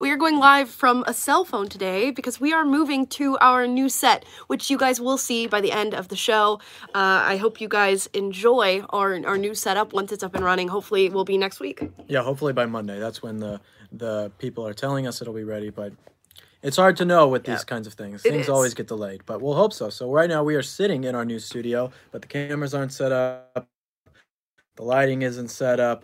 We are going live from a cell phone today because we are moving to our new set, which you guys will see by the end of the show. I hope you guys enjoy our new setup once it's up and running. Hopefully it will be next week. Yeah, hopefully by Monday. That's when the people are telling us it'll be ready, but it's hard to know with these kinds of things. Things always get delayed, but we'll hope so. So right now we are sitting in our new studio, but the cameras aren't set up. The lighting isn't set up.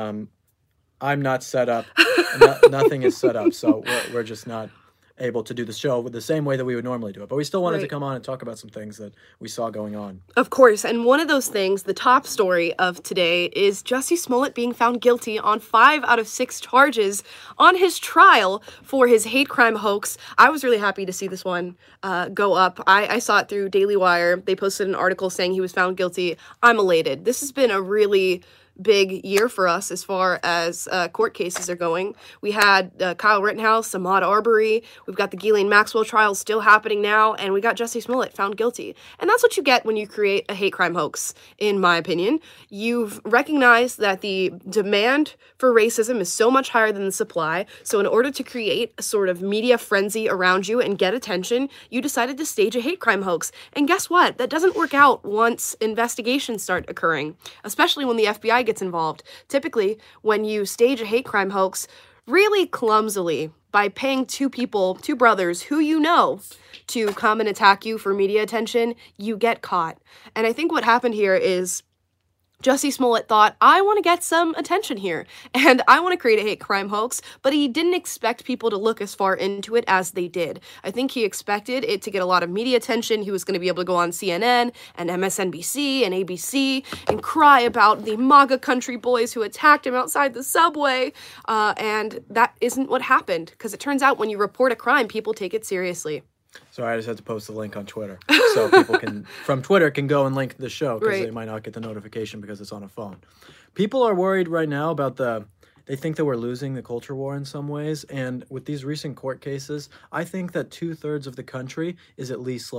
I'm not set up. Nothing is set up, so we're just not able to do the show the same way that we would normally do it. But we still wanted to come on and talk about some things that we saw going on. Of course, and one of those things, the top story of today, is Jussie Smollett being found guilty on 5 out of 6 charges on his trial for his hate crime hoax. I was really happy to see this one go up. I saw it through Daily Wire. They posted an article saying he was found guilty. I'm elated. This has been a really big year for us as far as court cases are going. We had Kyle Rittenhouse, Ahmaud Arbery. We've got the Ghislaine Maxwell trial still happening now, and we got Jussie Smollett found guilty. And that's what you get when you create a hate crime hoax, in my opinion. You've recognized that the demand for racism is so much higher than the supply, so in order to create a sort of media frenzy around you and get attention, you decided to stage a hate crime hoax. And guess what? That doesn't work out once investigations start occurring, especially when the FBI gets involved. Typically, when you stage a hate crime hoax really clumsily by paying two brothers who you know, to come and attack you for media attention, you get caught. And I think what happened here is Jussie Smollett thought, I want to get some attention here, and I want to create a hate crime hoax, but he didn't expect people to look as far into it as they did. I think he expected it to get a lot of media attention. He was going to be able to go on CNN and MSNBC and ABC and cry about the MAGA country boys who attacked him outside the subway, and that isn't what happened, because it turns out when you report a crime, people take it seriously. So I just had to post the link on Twitter, so people from Twitter can go and link the show, because they might not get the notification because it's on a phone. People are worried right now about they think that we're losing the culture war in some ways, and with these recent court cases, I think that 2/3 of the country is at least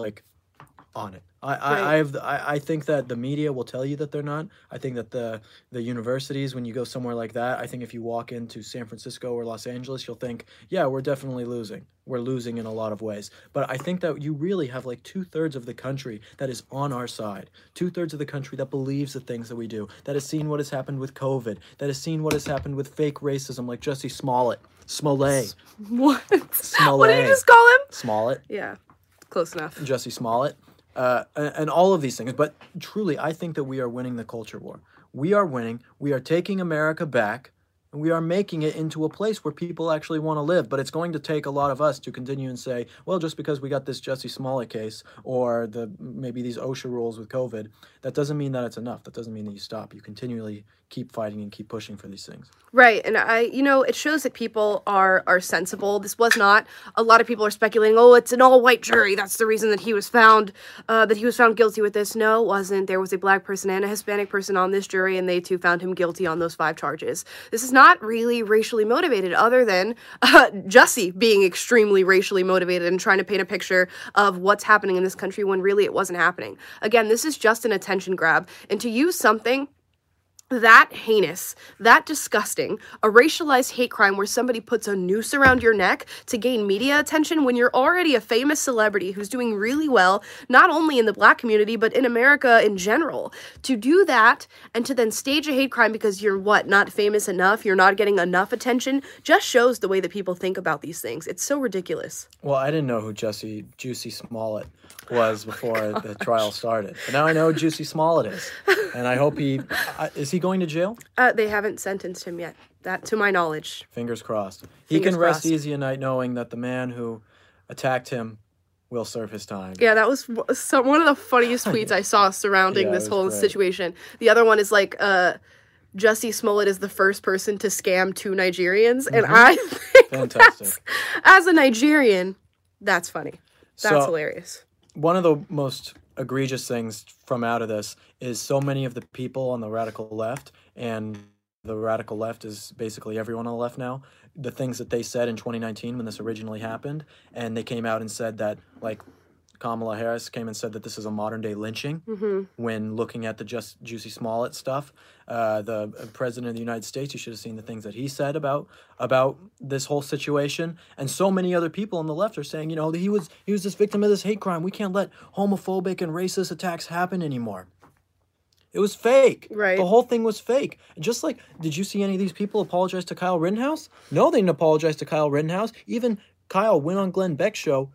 on it. I think that the media will tell you that they're not. I think that the universities, when you go somewhere like that, I think if you walk into San Francisco or Los Angeles, you'll think, yeah, we're definitely losing. We're losing in a lot of ways. But I think that you really have 2/3 of the country that is on our side. 2/3 of the country that believes the things that we do, that has seen what has happened with COVID, that has seen what has happened with fake racism like Jussie Smollett. Smollett. What? Smollett. What did you just call him? Smollett. Yeah, close enough. Jussie Smollett. And all of these things. But truly, I think that we are winning the culture war. We are winning. We are taking America back, and we are making it into a place where people actually want to live. But it's going to take a lot of us to continue and say, well, just because we got this Jussie Smollett case or maybe these OSHA rules with COVID, that doesn't mean that it's enough. That doesn't mean that you stop. You continually keep fighting and keep pushing for these things. Right, and it shows that people are sensible. This was not, a lot of people are speculating, oh, it's an all-white jury, that's the reason that he was found guilty with this. No, it wasn't. There was a black person and a Hispanic person on this jury, and they too found him guilty on those 5 charges. This is not really racially motivated, other than Jussie being extremely racially motivated and trying to paint a picture of what's happening in this country when really it wasn't happening. Again, this is just an attention grab, and to use something that heinous, that disgusting, a racialized hate crime where somebody puts a noose around your neck to gain media attention when you're already a famous celebrity who's doing really well, not only in the black community, but in America in general. To do that and to then stage a hate crime because you're not famous enough, you're not getting enough attention, just shows the way that people think about these things. It's so ridiculous. Well, I didn't know who Jussie Smollett was before the trial started. But now I know who Jussie Smollett is. And I hope is he going to jail? They haven't sentenced him yet. That, to my knowledge. Fingers crossed. He can rest easy at night knowing that the man who attacked him will serve his time. Yeah, that was one of the funniest tweets I saw surrounding this whole situation. The other one is Jussie Smollett is the first person to scam 2 Nigerians. And I think fantastic. As a Nigerian, that's funny. That's hilarious. One of the most egregious things from out of this is so many of the people on the radical left, and the radical left is basically everyone on the left now, the things that they said in 2019 when this originally happened, and they came out and said that Kamala Harris came and said that this is a modern day lynching when looking at the Jussie Smollett stuff. The president of the United States, you should have seen the things that he said about this whole situation. And so many other people on the left are saying, he was this victim of this hate crime. We can't let homophobic and racist attacks happen anymore. It was fake. Right. The whole thing was fake. Just like, did you see any of these people apologize to Kyle Rittenhouse? No, they didn't apologize to Kyle Rittenhouse. Even Kyle went on Glenn Beck's show,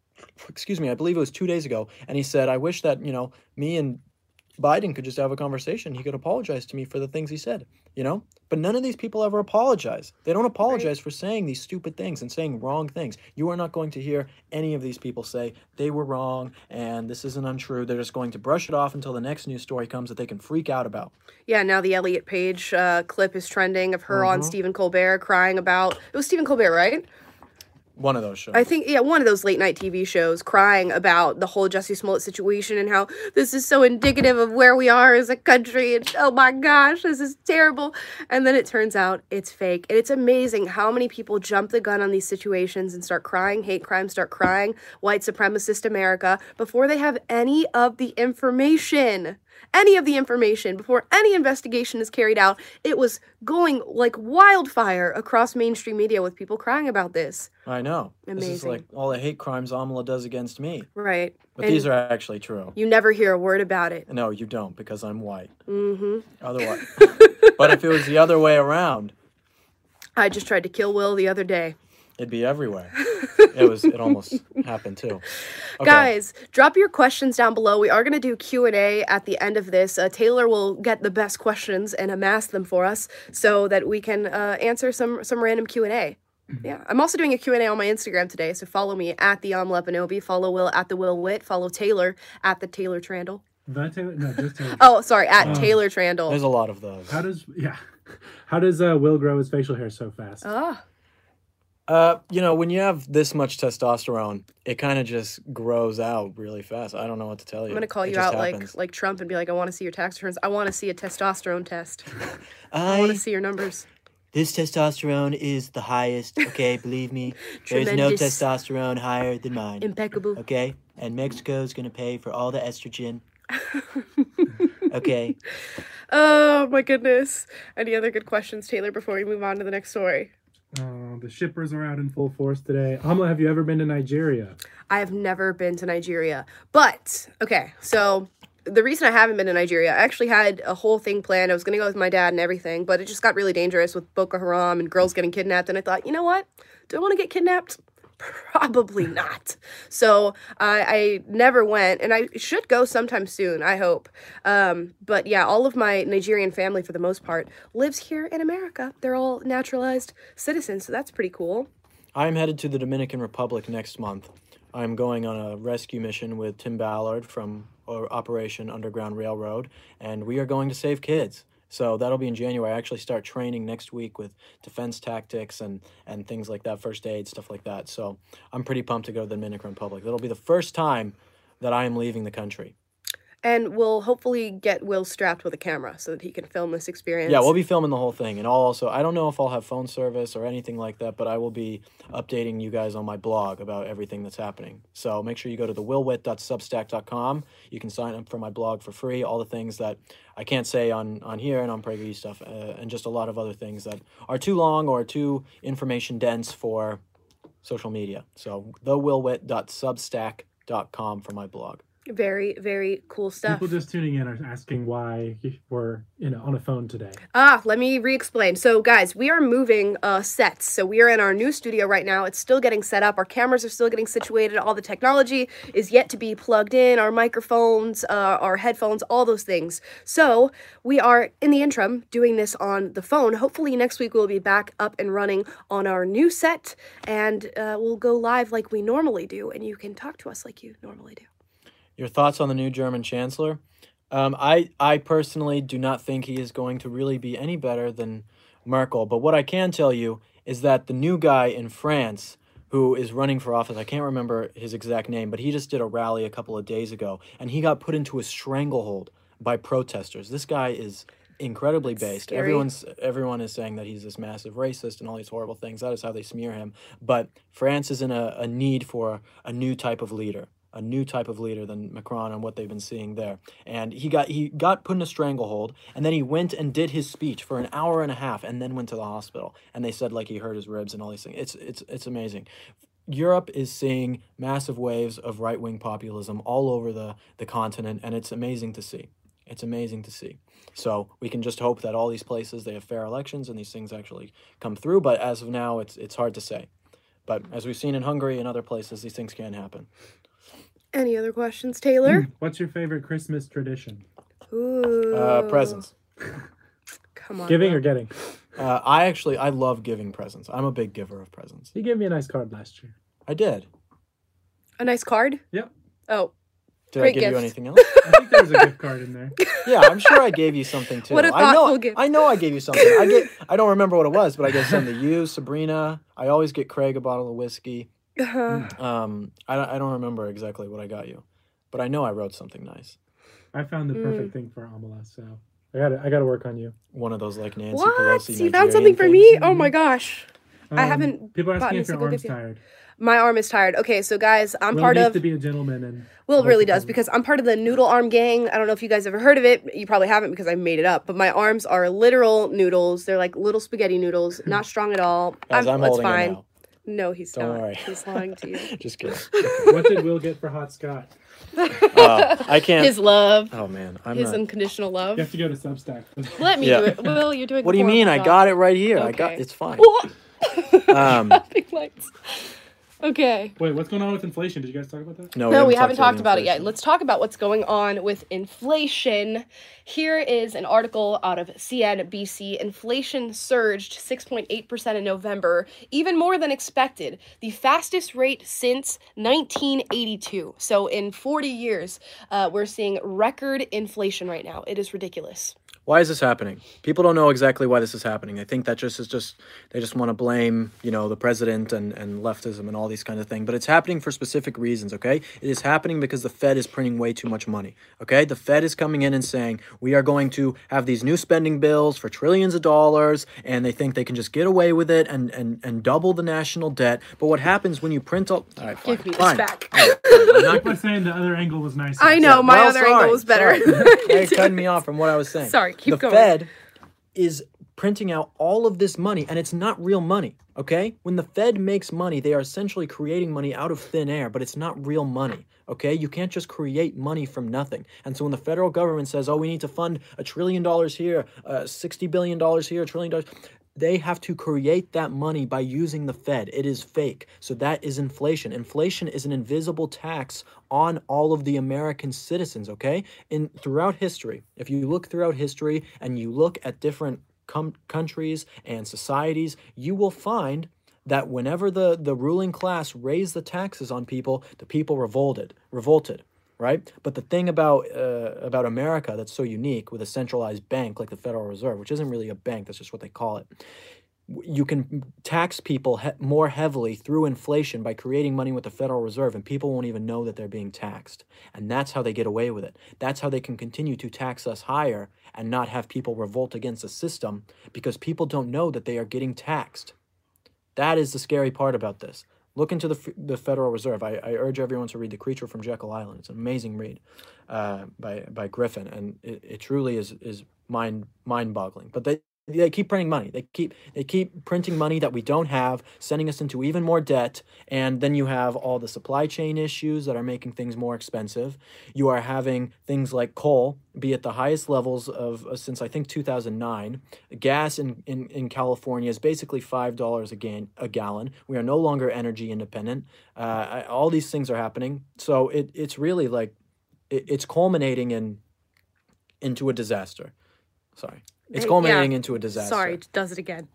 I believe it was 2 days ago, and he said, I wish that, me and Biden could just have a conversation. He could apologize to me for the things he said, But none of these people ever apologize. They don't apologize for saying these stupid things and saying wrong things. You are not going to hear any of these people say they were wrong and this isn't untrue. They're just going to brush it off until the next news story comes that they can freak out about. Yeah, now the Elliot Page clip is trending of her on Stephen Colbert crying about... It was Stephen Colbert, right? One of those shows. I think, one of those late night TV shows crying about the whole Jussie Smollett situation and how this is so indicative of where we are as a country. And oh my gosh, this is terrible. And then it turns out it's fake. And it's amazing how many people jump the gun on these situations and start crying hate crime, start crying white supremacist America before they have any of the information. Before any investigation is carried out. It was going like wildfire across mainstream media with people crying about this. I know. Amazing. This is like all the hate crimes Amala does against me. Right. But these are actually true. You never hear a word about it. No, you don't, because I'm white. Mm-hmm. Otherwise. But if it was the other way around... I just tried to kill Will the other day. It'd be everywhere. It almost happened too. Okay. Guys, drop your questions down below. We are going to do Q&A at the end of this. Taylor will get the best questions and amass them for us so that we can answer some random Q&A. Yeah, I'm also doing a Q&A on my Instagram today, so follow me at the Lepanobi, follow Will at the Will Witt, follow Taylor at the Taylor Trandle. Just Taylor. Oh, sorry, at Taylor Trandle. There's a lot of those. How does Will grow his facial hair so fast? When you have this much testosterone, it kind of just grows out really fast. I don't know what to tell you. I'm going to call you out like Trump and be like, I want to see your tax returns. I want to see a testosterone test. I want to see your numbers. This testosterone is the highest, okay? Believe me. There's no testosterone higher than mine. Impeccable. Okay? And Mexico's going to pay for all the estrogen. Okay? Oh, my goodness. Any other good questions, Taylor, before we move on to the next story? The shippers are out in full force today. Amala, have you ever been to Nigeria? I have never been to Nigeria. But, okay, so the reason I haven't been to Nigeria, I actually had a whole thing planned. I was going to go with my dad and everything, but it just got really dangerous with Boko Haram and girls getting kidnapped. And I thought, you know what? Do I want to get kidnapped? Probably not. So I never went, and I should go sometime soon, I hope. But yeah, all of my Nigerian family, for the most part, lives here in America. They're all naturalized citizens, so that's pretty cool. I'm headed to the Dominican Republic next month. I'm going on a rescue mission with Tim Ballard from Operation Underground Railroad, and we are going to save kids. So that'll be in January. I actually start training next week with defense tactics and things like that, first aid, stuff like that. So I'm pretty pumped to go to the Dominican Republic. It'll be the first time that I am leaving the country. And we'll hopefully get Will strapped with a camera so that he can film this experience. Yeah, we'll be filming the whole thing. And I don't know if I'll have phone service or anything like that, but I will be updating you guys on my blog about everything that's happening. So make sure you go to thewillwitt.substack.com. You can sign up for my blog for free, all the things that I can't say on here and on PragerU stuff, and just a lot of other things that are too long or too information dense for social media. So thewillwitt.substack.com for my blog. Very, very cool stuff. People just tuning in are asking why we're on a phone today. Let me re-explain. So, guys, we are moving sets. So we are in our new studio right now. It's still getting set up. Our cameras are still getting situated. All the technology is yet to be plugged in. Our microphones, our headphones, all those things. So we are, in the interim, doing this on the phone. Hopefully next week we'll be back up and running on our new set, and we'll go live like we normally do, and you can talk to us like you normally do. Your thoughts on the new German chancellor? I personally do not think he is going to really be any better than Merkel. But what I can tell you is that the new guy in France who is running for office, I can't remember his exact name, but he just did a rally a couple of days ago, and he got put into a stranglehold by protesters. This guy is incredibly based. Scary. Everyone is saying that he's this massive racist and all these horrible things. That is how they smear him. But France is in a need for a new type of leader. a new type of leader than Macron and what they've been seeing there. And he got put in a stranglehold, and then he went and did his speech for an hour and a half, and then went to the hospital. And they said like he hurt his ribs and all these things. It's amazing. Europe is seeing massive waves of right-wing populism all over the continent, and it's amazing to see. It's amazing to see. So we can just hope that all these places, they have fair elections and these things actually come through. But as of now, it's hard to say. But as we've seen in Hungary and other places, these things can happen. Any other questions, Taylor? What's your favorite Christmas tradition? Ooh. Presents. Come on. Giving bro. or getting? I love giving presents. I'm a big giver of presents. You gave me a nice card last year. I did. A nice card? Yep. Oh. Did Great I give gift. you anything else? I think there was a gift card in there. Yeah, I'm sure I gave you something too. What a thoughtful gift. I know I gave you something. I don't remember what it was, but I gave something to you, Sabrina. I always get Craig a bottle of whiskey. Uh-huh. I don't remember exactly what I got you, but I know I wrote something nice. I found the perfect thing for Amala, so I gotta work on you. One of those like Nancy What? Pelosi. You found Nigerian something for things. me? Oh my gosh. I haven't People are bought asking a if your single arm's gift yet. tired. My arm is tired. Okay, so guys, I'm Will part needs of... to be a gentleman and Will hold really the does, phone. because I'm part of the Noodle Arm Gang. I don't know if you guys ever heard of it. You probably haven't because I made it up. But my arms are literal noodles. They're like little spaghetti noodles. Not strong at all. Guys, I'm it's holding fine. it now. No, he's Don't not. worry. He's lying to you. Just kidding. What did Will get for Hot Scott? I can't. His love. Oh man, I'm His not. unconditional love. You have to go to Substack. Let me Yeah. do it. Will, you're doing What do you mean? I got it right here. I got. Okay. It's fine. Um, okay. Wait, what's going on with inflation? Did you guys talk about that? No, we haven't talked about it yet. inflation. Let's talk about what's going on with inflation. Here is an article out of CNBC. Inflation surged 6.8% in November, even more than expected. The fastest rate since 1982. So in 40 years, we're seeing record inflation right now. It is ridiculous. Why is this happening? People don't know exactly why this is happening. They think that they just want to blame, the president and leftism and all these kinds of things. But it's happening for specific reasons, okay? It is happening because the Fed is printing way too much money, okay? The Fed is coming in and saying, we are going to have these new spending bills for trillions of dollars, and they think they can just get away with it and double the national debt. But what happens when you print all right, fine, Give me this fine. back. I'm not People are saying the other angle was nicer. I know, my Well, other sorry, angle was better. sorry. You're cutting me off from what I was saying. Sorry, keep the going. Fed is printing out all of this money, and it's not real money, okay? When the Fed makes money, they are essentially creating money out of thin air, but it's not real money, okay? You can't just create money from nothing. And so when the federal government says, oh, we need to fund $1 trillion here, $60 billion here, $1 trillion, they have to create that money by using the Fed. It is fake. So that is inflation. Inflation is an invisible tax on all of the American citizens, okay? Throughout history, if you look throughout history and you look at different countries and societies, you will find that whenever the ruling class raised the taxes on people, the people revolted. Right? But the thing about America that's so unique with a centralized bank like the Federal Reserve, which isn't really a bank, that's just what they call it, you can tax people more heavily through inflation by creating money with the Federal Reserve, and people won't even know that they're being taxed. And that's how they get away with it. That's how they can continue to tax us higher and not have people revolt against the system, because people don't know that they are getting taxed. That is the scary part about this. Look into the Federal Reserve. I urge everyone to read The Creature from Jekyll Island. It's an amazing read by Griffin, and it truly is mind-boggling. But they keep printing money. They keep printing money that we don't have, sending us into even more debt. And then you have all the supply chain issues that are making things more expensive. You are having things like coal be at the highest levels of since I think 2009. Gas in California is basically $5 a gallon. We are no longer energy independent. All these things are happening. So it's really like it's culminating into a disaster. Sorry. It's culminating into a disaster. Sorry, does it again.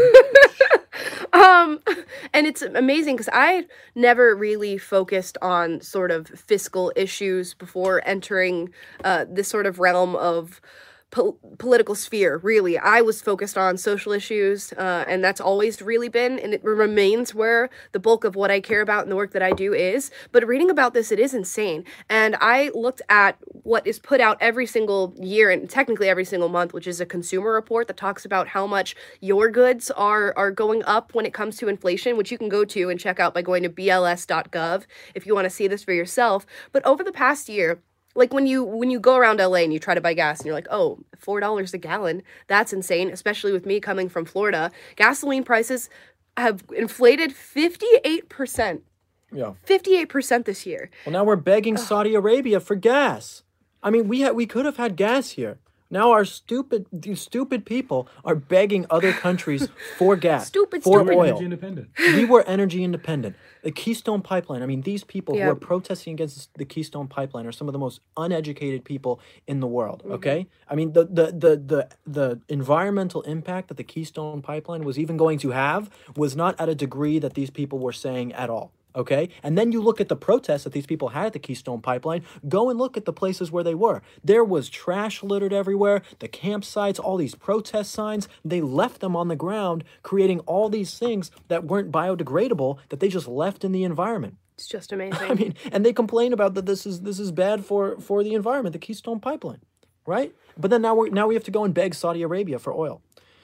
And it's amazing because I never really focused on sort of fiscal issues before entering this sort of realm of political sphere, really. I was focused on social issues, and that's always really been, and it remains where the bulk of what I care about and the work that I do is. But reading about this, it is insane. And I looked at what is put out every single year, and technically every single month, which is a consumer report that talks about how much your goods are going up when it comes to inflation, which you can go to and check out by going to bls.gov if you want to see this for yourself. But over the past year, like when you go around LA and you try to buy gas and you're like, oh, $4 a gallon, that's insane, especially with me coming from Florida. Gasoline prices have inflated 58%. Yeah. 58% this year. Well, now we're begging Saudi Arabia for gas. I mean, we could have had gas here. Now these stupid people are begging other countries for gas, for oil. Energy independent. We were energy independent. The Keystone Pipeline. I mean, these people who are protesting against the Keystone Pipeline are some of the most uneducated people in the world. Okay, I mean the environmental impact that the Keystone Pipeline was even going to have was not at a degree that these people were saying at all. Okay, and then you look at the protests that these people had at the Keystone Pipeline. Go and look at the places where they were. There was trash littered everywhere, the campsites, all these protest signs. They left them on the ground, creating all these things that weren't biodegradable that they just left in the environment. It's just amazing. I mean, and they complain about that this is bad for the environment, the Keystone Pipeline, right? But then now we have to go and beg Saudi Arabia for oil.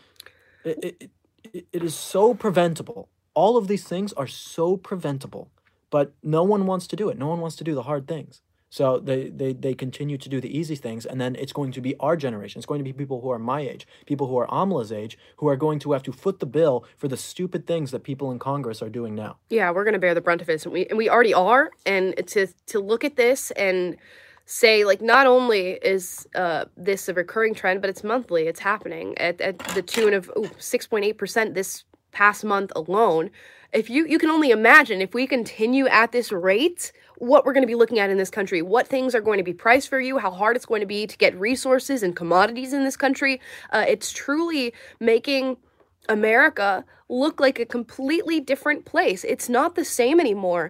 It is so preventable. All of these things are so preventable, but no one wants to do it. No one wants to do the hard things. So they continue to do the easy things, and then it's going to be our generation. It's going to be people who are my age, people who are Amla's age, who are going to have to foot the bill for the stupid things that people in Congress are doing now. Yeah, we're going to bear the brunt of it, and we already are. And to look at this and say, like, not only is this a recurring trend, but it's monthly. It's happening at the tune of 6.8% this past month alone. If you can only imagine, if we continue at this rate, what we're going to be looking at in this country, what things are going to be priced for you, how hard it's going to be to get resources and commodities in this country. It's truly making America look like a completely different place. It's not the same anymore.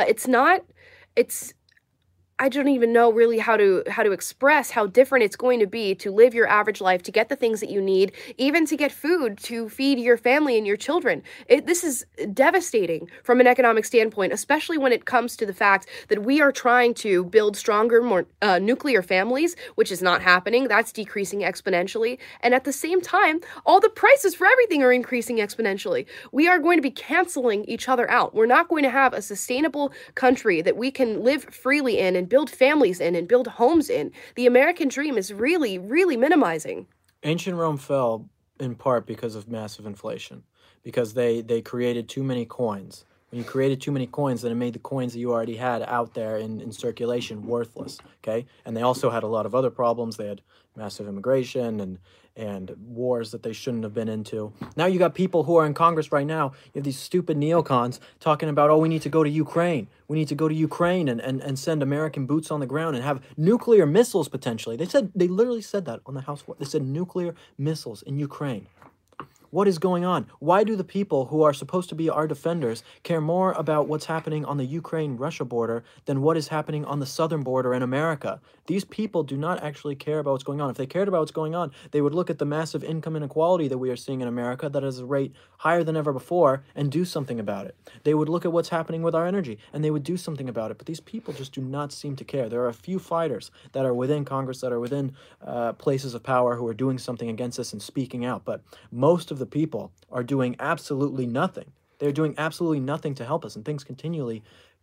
I don't even know really how to express how different it's going to be to live your average life, to get the things that you need, even to get food to feed your family and your children. This is devastating from an economic standpoint, especially when it comes to the fact that we are trying to build stronger, more nuclear families, which is not happening. That's decreasing exponentially. And at the same time, all the prices for everything are increasing exponentially. We are going to be canceling each other out. We're not going to have a sustainable country that we can live freely in and build families in and build homes in. The American dream is really, really minimizing. Ancient Rome fell in part because of massive inflation, because they created too many coins. When you created too many coins, then it made the coins that you already had out there in circulation worthless, okay? And they also had a lot of other problems. They had massive immigration and wars that they shouldn't have been into. Now you got people who are in Congress right now. You have these stupid neocons talking about, oh, we need to go to Ukraine. We need to go to Ukraine and send American boots on the ground and have nuclear missiles potentially. They literally said that on the House floor. They said nuclear missiles in Ukraine. What is going on? Why do the people who are supposed to be our defenders care more about what's happening on the Ukraine-Russia border than what is happening on the southern border in America? These people do not actually care about what's going on. If they cared about what's going on, they would look at the massive income inequality that we are seeing in America that is a rate higher than ever before and do something about it. They would look at what's happening with our energy and they would do something about it. But these people just do not seem to care. There are a few fighters that are within Congress, that are within places of power who are doing something against us and speaking out. But most of the people are doing absolutely nothing. They're doing absolutely nothing to help us, and things continue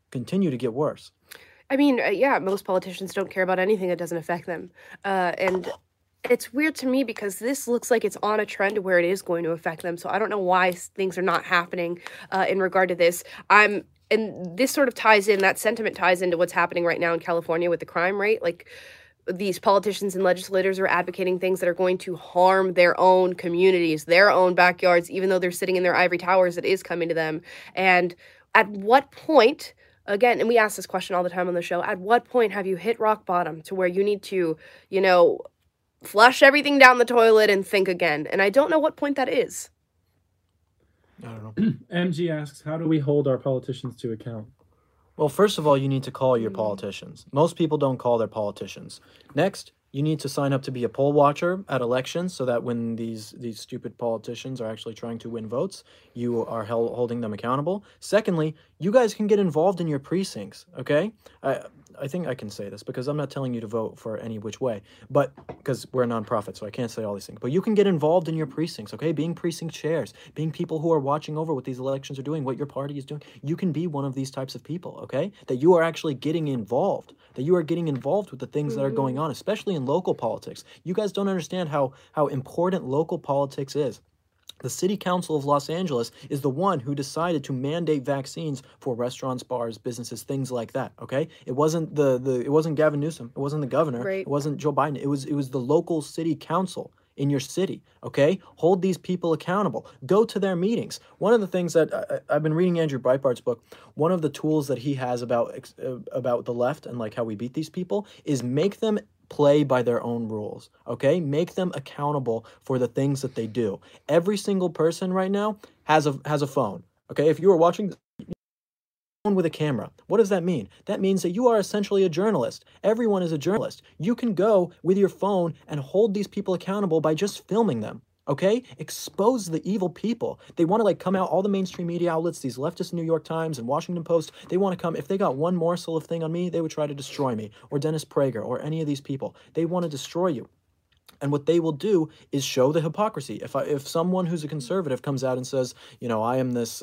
to get worse. I mean, most politicians don't care about anything that doesn't affect them. And it's weird to me because this looks like it's on a trend where it is going to affect them. So I don't know why things are not happening in regard to this. And this sort of ties in, that sentiment ties into what's happening right now in California with the crime rate. Like, these politicians and legislators are advocating things that are going to harm their own communities, their own backyards, even though they're sitting in their ivory towers, it is coming to them. And at what point, again, and we ask this question all the time on the show, at what point have you hit rock bottom to where you need to, flush everything down the toilet and think again? And I don't know what point that is. I don't know. MG asks, how do we hold our politicians to account? Well, first of all, you need to call your politicians. Most people don't call their politicians. Next, You need to sign up to be a poll watcher at elections so that when these stupid politicians are actually trying to win votes, you are holding them accountable. Secondly, you guys can get involved in your precincts, okay? I think I can say this because I'm not telling you to vote for any which way, but because we're a nonprofit, so I can't say all these things. But you can get involved in your precincts, okay? Being precinct chairs, being people who are watching over what these elections are doing, what your party is doing. You can be one of these types of people, okay? That you are actually getting involved, that you are getting involved with the things that are going on, especially in local politics. You guys don't understand how important local politics is. The City Council of Los Angeles is the one who decided to mandate vaccines for restaurants, bars, businesses, things like that. Okay, it wasn't it wasn't Gavin Newsom, it wasn't the governor, right. It wasn't Joe Biden. It was the local city council in your city. Okay, hold these people accountable. Go to their meetings. One of the things that I've been reading Andrew Breitbart's book. One of the tools that he has about the left and like how we beat these people is make them play by their own rules, okay? Make them accountable for the things that they do. Every single person right now has a phone, okay? If you are watching with a camera, what does that mean? That means that you are essentially a journalist. Everyone is a journalist. You can go with your phone and hold these people accountable by just filming them. Okay? Expose the evil people. They want to come out, all the mainstream media outlets, these leftist New York Times and Washington Post, they want to come, if they got one morsel of thing on me, they would try to destroy me, or Dennis Prager, or any of these people. They want to destroy you. And what they will do is show the hypocrisy. If someone who's a conservative comes out and says, I am this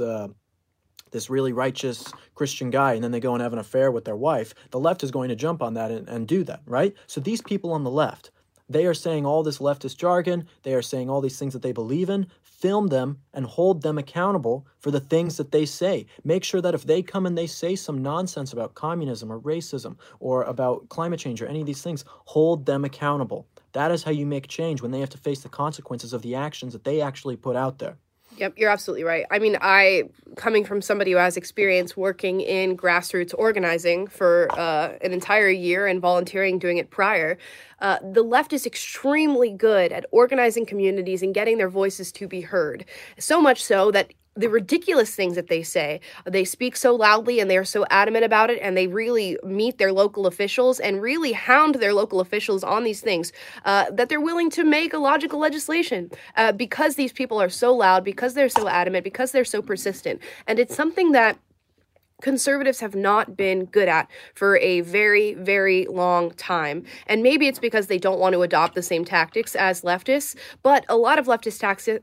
really righteous Christian guy, and then they go and have an affair with their wife, the left is going to jump on that and do that, right? So these people on the left, they are saying all this leftist jargon. They are saying all these things that they believe in. Film them and hold them accountable for the things that they say. Make sure that if they come and they say some nonsense about communism or racism or about climate change or any of these things, hold them accountable. That is how you make change, when they have to face the consequences of the actions that they actually put out there. Yep, you're absolutely right. I mean, coming from somebody who has experience working in grassroots organizing for an entire year and volunteering doing it prior, the left is extremely good at organizing communities and getting their voices to be heard. So much so that the ridiculous things that they say, they speak so loudly and they're so adamant about it, and they really meet their local officials and really hound their local officials on these things, that they're willing to make illogical legislation because these people are so loud, because they're so adamant, because they're so persistent. And it's something that conservatives have not been good at for a very, very long time. And maybe it's because they don't want to adopt the same tactics as leftists, but a lot of leftist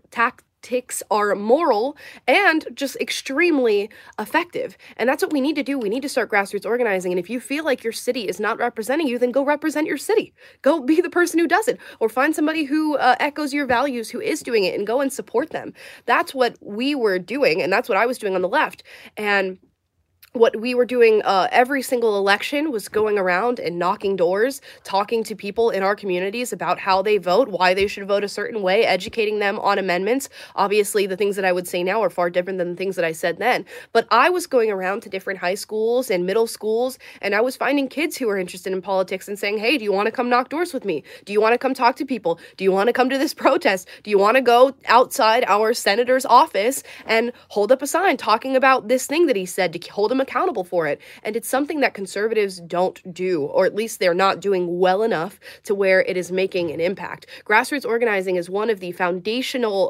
tactics are moral and just extremely effective. And that's what we need to do. We need to start grassroots organizing. And if you feel like your city is not representing you, then go represent your city. Go be the person who does it, or find somebody who echoes your values, who is doing it, and go and support them. That's what we were doing, and that's what I was doing on the left. And what we were doing every single election was going around and knocking doors, talking to people in our communities about how they vote, why they should vote a certain way, educating them on amendments. Obviously, the things that I would say now are far different than the things that I said then. But I was going around to different high schools and middle schools, and I was finding kids who were interested in politics and saying, hey, do you want to come knock doors with me? Do you want to come talk to people? Do you want to come to this protest? Do you want to go outside our senator's office and hold up a sign talking about this thing that he said, to hold him accountable for it? And it's something that conservatives don't do, or at least they're not doing well enough to where it is making an impact. Grassroots organizing is one of the foundational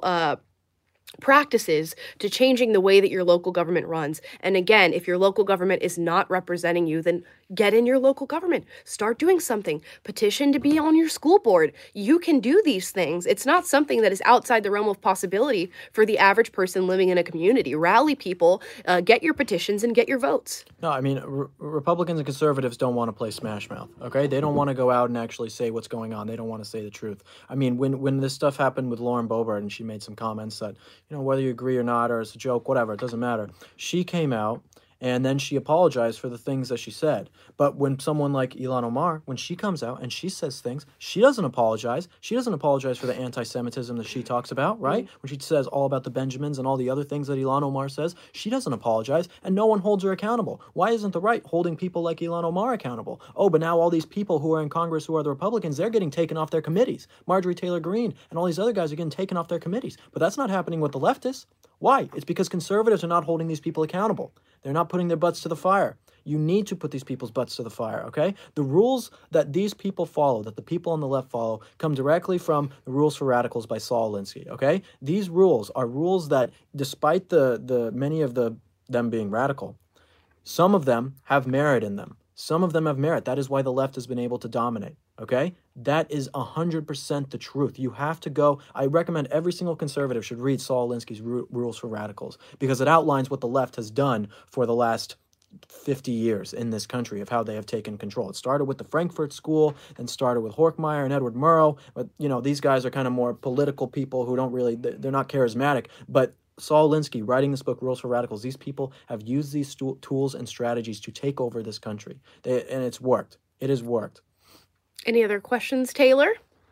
practices to changing the way that your local government runs. And again, if your local government is not representing you, then get in your local government. Start doing something. Petition to be on your school board. You can do these things. It's not something that is outside the realm of possibility for the average person living in a community. Rally people, get your petitions, and get your votes. No, I mean, Republicans and conservatives don't want to play Smash Mouth, okay? They don't want to go out and actually say what's going on. They don't want to say the truth. I mean, when this stuff happened with Lauren Boebert and she made some comments that, whether you agree or not, or it's a joke, whatever, it doesn't matter. She came out and then she apologized for the things that she said. But when someone like Ilhan Omar, when she comes out and she says things, she doesn't apologize. She doesn't apologize for the anti-Semitism that she talks about, right? When she says all about the Benjamins and all the other things that Ilhan Omar says, she doesn't apologize, and no one holds her accountable. Why isn't the right holding people like Ilhan Omar accountable? Oh, but now all these people who are in Congress who are the Republicans, they're getting taken off their committees. Marjorie Taylor Greene and all these other guys are getting taken off their committees. But that's not happening with the leftists. Why? It's because conservatives are not holding these people accountable. They're not putting their butts to the fire. You need to put these people's butts to the fire, okay? The rules that these people follow, that the people on the left follow, come directly from the Rules for Radicals by Saul Alinsky, okay? These rules are rules that, despite the many of them being radical, some of them have merit in them. Some of them have merit. That is why the left has been able to dominate, okay? That is 100% the truth. You have to go. I recommend every single conservative should read Saul Alinsky's Rules for Radicals, because it outlines what the left has done for the last 50 years in this country of how they have taken control. It started with the Frankfurt School and started with Horkheimer and Edward Murrow. But, these guys are kind of more political people who don't really, they're not charismatic. But Saul Alinsky, writing this book, Rules for Radicals, these people have used these tools and strategies to take over this country. And it's worked. It has worked. Any other questions, Taylor?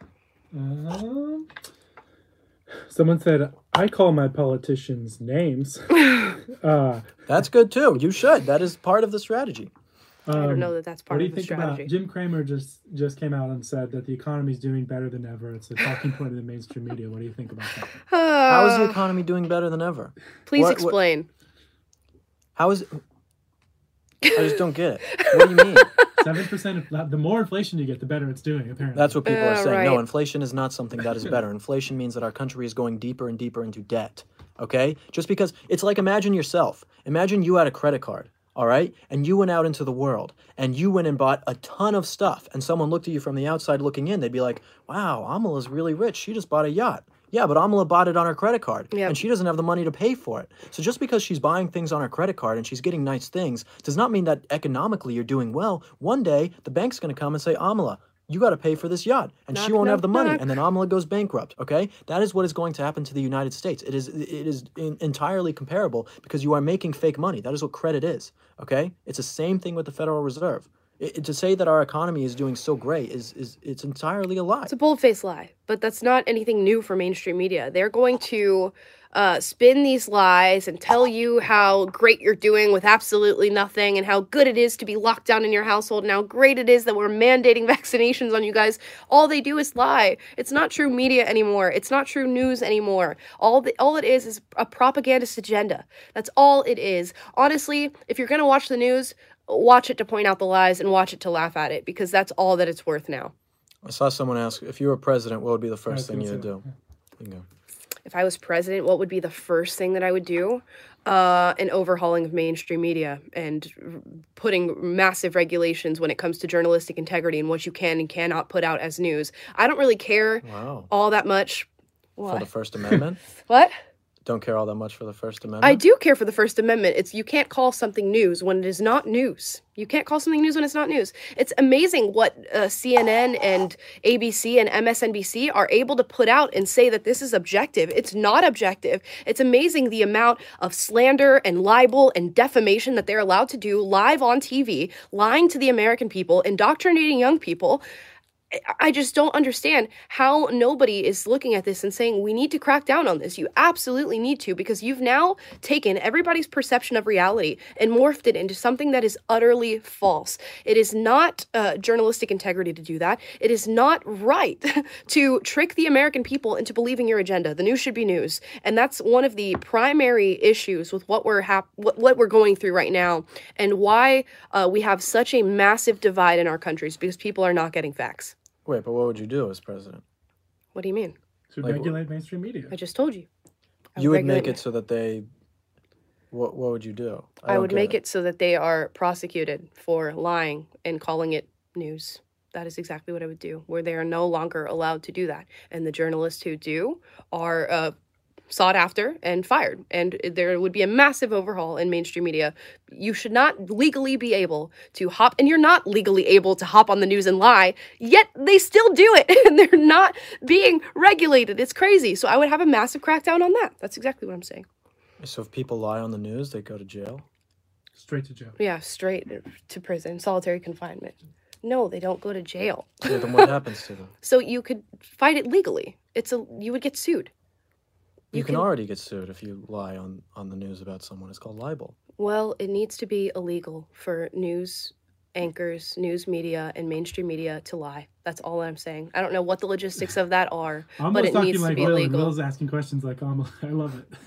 Someone said, I call my politicians names. That's good, too. You should. That is part of the strategy. I don't know that that's part of the strategy. What do you think about Jim Cramer just came out and said that the economy is doing better than ever. It's a talking point in the mainstream media. What do you think about that? How is the economy doing better than ever? Please explain. How is it? I just don't get it. What do you mean? 7%. The more inflation you get, the better it's doing, apparently. That's what people are saying. Right. No, inflation is not something that is better. Inflation means that our country is going deeper and deeper into debt. Okay? Just because it's like, imagine yourself. Imagine you had a credit card. All right? And you went out into the world and you went and bought a ton of stuff, and someone looked at you from the outside looking in. They'd be like, wow, Amala's really rich. She just bought a yacht. Yeah, but Amala bought it on her credit card, and she doesn't have the money to pay for it. So just because she's buying things on her credit card and she's getting nice things does not mean that economically you're doing well. One day, the bank's going to come and say, Amala, you got to pay for this yacht, and she won't have the money, and then Amala goes bankrupt, okay? That is what is going to happen to the United States. It is entirely comparable because you are making fake money. That is what credit is, okay? It's the same thing with the Federal Reserve. To say that our economy is doing so great it's entirely a lie. It's a bold-faced lie, but that's not anything new for mainstream media. They're going to spin these lies and tell you how great you're doing with absolutely nothing, and how good it is to be locked down in your household, and how great it is that we're mandating vaccinations on you guys. All they do is lie. It's not true media anymore. It's not true news anymore. All it is a propagandist agenda. That's all it is. Honestly, if you're going to watch the news, watch it to point out the lies and watch it to laugh at it, because that's all that it's worth now. I saw someone ask, if you were president, what would be the first thing you would do? Bingo. If I was president, what would be the first thing that I would do? An overhauling of mainstream media and putting massive regulations when it comes to journalistic integrity and what you can and cannot put out as news. I don't really care all that much. For the First Amendment? What? Don't care all that much for the First Amendment? I do care for the First Amendment. You can't call something news when it is not news. You can't call something news when it's not news. It's amazing what CNN and ABC and MSNBC are able to put out and say that this is objective. It's not objective. It's amazing the amount of slander and libel and defamation that they're allowed to do live on TV, lying to the American people, indoctrinating young people. I just don't understand how nobody is looking at this and saying, we need to crack down on this. You absolutely need to, because you've now taken everybody's perception of reality and morphed it into something that is utterly false. It is not journalistic integrity to do that. It is not right to trick the American people into believing your agenda. The news should be news. And that's one of the primary issues with what we're going through right now, and why we have such a massive divide in our countries, because people are not getting facts. Wait, but what would you do as president? What do you mean? To regulate mainstream media. I just told you. You would make it so that they... What would you do? I would make it so that they are prosecuted for lying and calling it news. That is exactly what I would do, where they are no longer allowed to do that. And the journalists who do are sought after and fired. And there would be a massive overhaul in mainstream media. You should not legally be able to hop, and you're not legally able to hop on the news and lie, yet they still do it, and they're not being regulated. It's crazy. So I would have a massive crackdown on that. That's exactly what I'm saying. So if people lie on the news, they go to jail? Straight to jail. Yeah, straight to prison, solitary confinement. No, they don't go to jail. So then what happens to them? So you could fight it legally. You would get sued. You can already get sued if you lie on the news about someone. It's called libel. Well, it needs to be illegal for news anchors, news media, and mainstream media to lie. That's all I'm saying. I don't know what the logistics of that are, but it needs to be illegal. Will's asking questions like, I love it.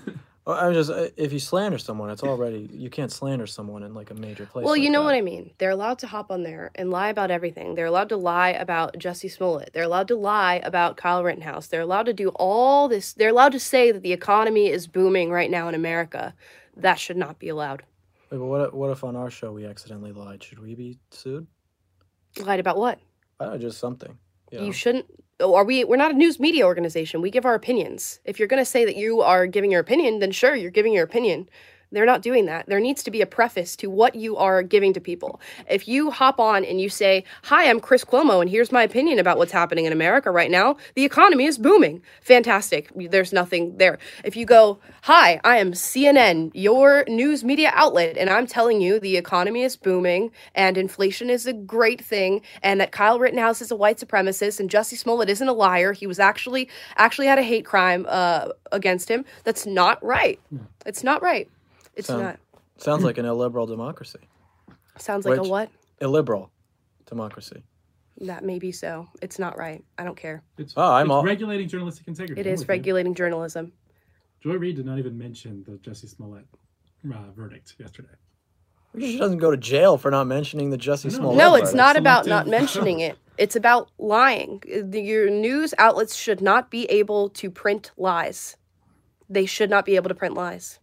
Well, I was just if you slander someone, it's already you can't slander someone in like a major place. Well, like you know that. what I mean. They're allowed to hop on there and lie about everything. They're allowed to lie about Jussie Smollett. They're allowed to lie about Kyle Rittenhouse. They're allowed to do all this. They're allowed to say that the economy is booming right now in America. That should not be allowed. Wait, but what if on our show we accidentally lied? Should we be sued? Lied about what? I don't know, just something. You know? You shouldn't. We're not a news media organization. We give our opinions. If you're going to say that you are giving your opinion, then sure, you're giving your opinion. They're not doing that. There needs to be a preface to what you are giving to people. If you hop on and you say, "Hi, I'm Chris Cuomo, and here's my opinion about what's happening in America right now. The economy is booming." Fantastic. There's nothing there. If you go, "Hi, I am CNN, your news media outlet, and I'm telling you the economy is booming and inflation is a great thing, and that Kyle Rittenhouse is a white supremacist and Jussie Smollett isn't a liar. He was actually had a hate crime against him." That's not right. It's not right. It's not. Sounds like an illiberal democracy. Sounds like a Which- what? Illiberal democracy. That may be so. It's not right. I don't care. It's, I'm it's all- regulating journalistic integrity. It I'm is with you. regulating journalism. Joy Reid did not even mention the Jussie Smollett verdict yesterday. She doesn't go to jail for not mentioning the Jussie Smollett. No, part. it's not about selective. not mentioning it. It's about lying. Your news outlets should not be able to print lies. They should not be able to print lies.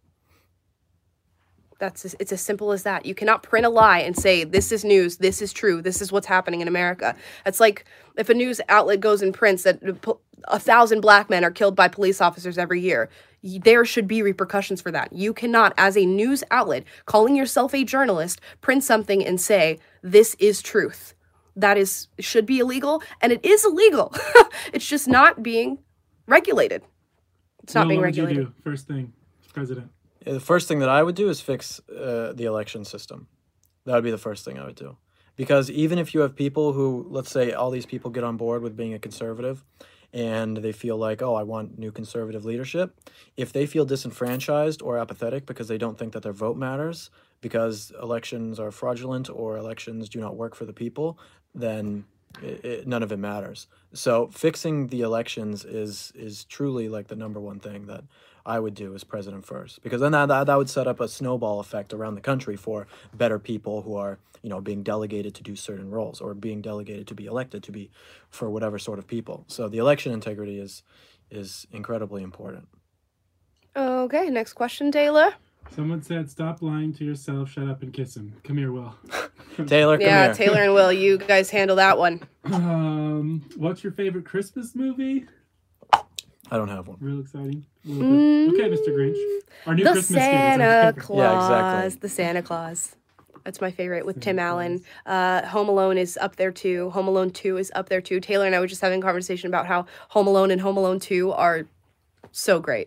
It's as simple as that. You cannot print a lie and say, "This is news, this is true, this is what's happening in America." It's like if a news outlet goes and prints that 1,000 black men are killed by police officers every year. There should be repercussions for that. You cannot, as a news outlet, calling yourself a journalist, print something and say, "This is truth." That should be illegal, and it is illegal. It's just not being regulated. It's not Will, being what would regulated. you do? First thing, as president. The first thing that I would do is fix the election system. That would be the first thing I would do. Because even if you have people who, let's say all these people get on board with being a conservative and they feel like, oh, I want new conservative leadership, if they feel disenfranchised or apathetic because they don't think that their vote matters, because elections are fraudulent or elections do not work for the people, then none of it matters. So fixing the elections is truly like the number one thing that I would do as president first, because then that would set up a snowball effect around the country for better people who are, being delegated to do certain roles or being delegated to be elected to be for whatever sort of people. So the election integrity is incredibly important. Okay, next question, Taylor. Someone said, "Stop lying to yourself. Shut up and kiss him." Come here, Will. Taylor, come Yeah, here. Taylor and Will, you guys handle that one. What's your favorite Christmas movie? I don't have one. Real exciting. Okay, Mr. Grinch. Our new The Christmas gift is our Santa favorite. Claus. Yeah, exactly. The Santa Claus. That's my favorite with Tim Santa Allen. Home Alone is up there too. Home Alone 2 is up there too. Taylor and I were just having a conversation about how Home Alone and Home Alone 2 are so great.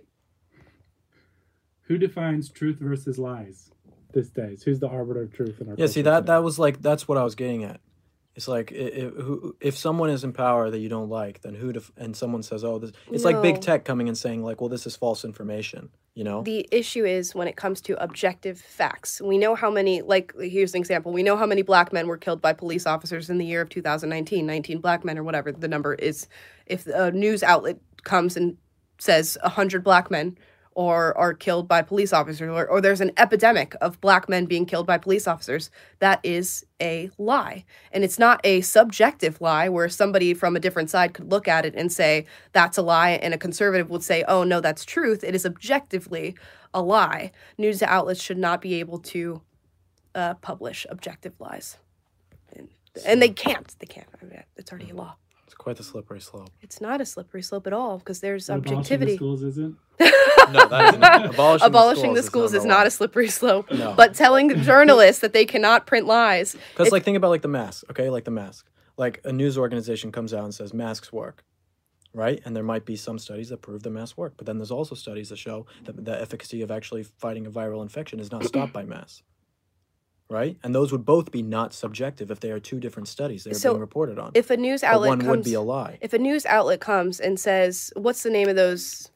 Who defines truth versus lies these days? Who's the arbiter of truth in our Yeah, see culture that today? was like that's what I was getting at. It's like if someone is in power that you don't like, then and someone says, "Oh, this," it's like big No. tech coming and saying, like, "Well, this is false information." The issue is when it comes to objective facts. We know how many, here's an example. We know how many black men were killed by police officers in the year of 2019, 19 black men or whatever the number is. If a news outlet comes and says 100 black men or are killed by police officers, or there's an epidemic of black men being killed by police officers, that is a lie. And it's not a subjective lie where somebody from a different side could look at it and say, that's a lie, and a conservative would say, oh, no, that's truth. It is objectively a lie. News outlets should not be able to publish objective lies. And they can't. They can't. I mean, it's already a law. It's quite the slippery slope. It's not a slippery slope at all because there's Abolishing the objectivity. schools isn't? No, that isn't. Abolishing the schools is not a slippery slope. No. But telling journalists that they cannot print lies. Because, think about, the mask, okay? Like the mask. Like, a news organization comes out and says, masks work, right? And there might be some studies that prove the masks work. But then there's also studies that show that the efficacy of actually fighting a viral infection is not stopped by masks, right? And those would both be not subjective if they are two different studies that are being reported on. If a news But outlet one comes, would be a lie. If a news outlet comes and says, what's the name of those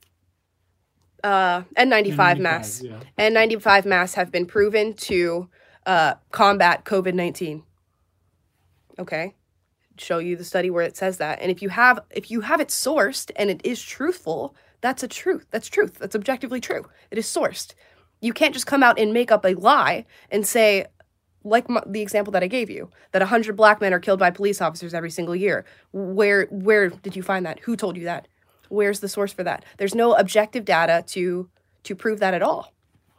N95 masks? Yeah. N95 masks have been proven to combat COVID-19. Okay? Show you the study where it says that. And if you have it sourced and it is truthful, That's a truth. That's truth. That's objectively true. It is sourced. You can't just come out and make up a lie and say, like the example that I gave you, that 100 black men are killed by police officers every single year. Where did you find that? Who told you that? Where's the source for that? There's no objective data to prove that at all.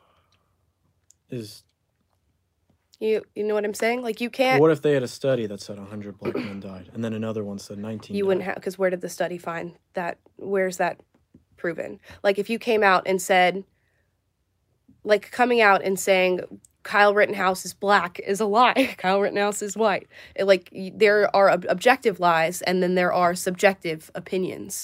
You know what I'm saying? Like, you can't... What if they had a study that said 100 black men died, and then another one said 19 You wouldn't have... Because where did the study find that? Where's that proven? Like, if you came out and said... Like, coming out and saying... Kyle Rittenhouse is black is a lie. Kyle Rittenhouse is white. There are objective lies, and then there are subjective opinions.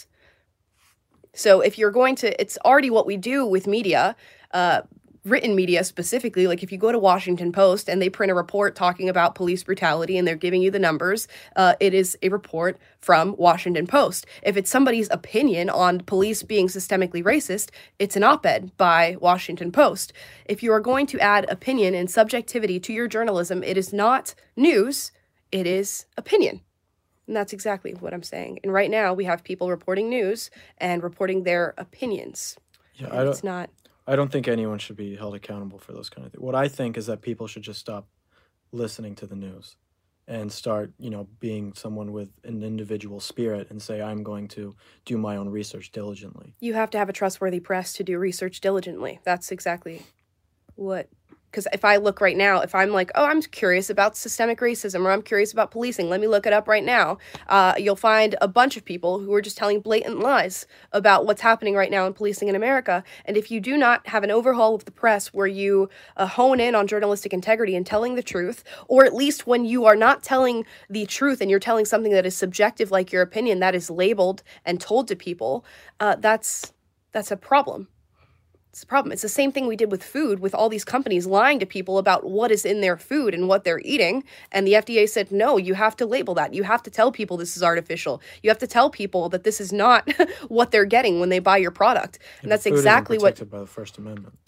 So if you're going to, it's already what we do with media, written media specifically. Like, if you go to Washington Post and they print a report talking about police brutality and they're giving you the numbers, it is a report from Washington Post. If it's somebody's opinion on police being systemically racist, it's an op-ed by Washington Post. If you are going to add opinion and subjectivity to your journalism, it is not news, it is opinion. And that's exactly what I'm saying. And right now we have people reporting news and reporting their opinions. Yeah, I don't think anyone should be held accountable for those kind of things. What I think is that people should just stop listening to the news and start, being someone with an individual spirit and say, I'm going to do my own research diligently. You have to have a trustworthy press to do research diligently. That's exactly what... Because if I look right now, if I'm like, oh, I'm curious about systemic racism or I'm curious about policing, let me look it up right now. You'll find a bunch of people who are just telling blatant lies about what's happening right now in policing in America. And if you do not have an overhaul of the press where you hone in on journalistic integrity and telling the truth, or at least when you are not telling the truth and you're telling something that is subjective, like your opinion, that is labeled and told to people, that's a problem. It's a problem. It's the same thing we did with food, with all these companies lying to people about what is in their food and what they're eating. And the FDA said, no, you have to label that. You have to tell people this is artificial. You have to tell people that this is not what they're getting when they buy your product. And that's exactly what... protected by the First Amendment.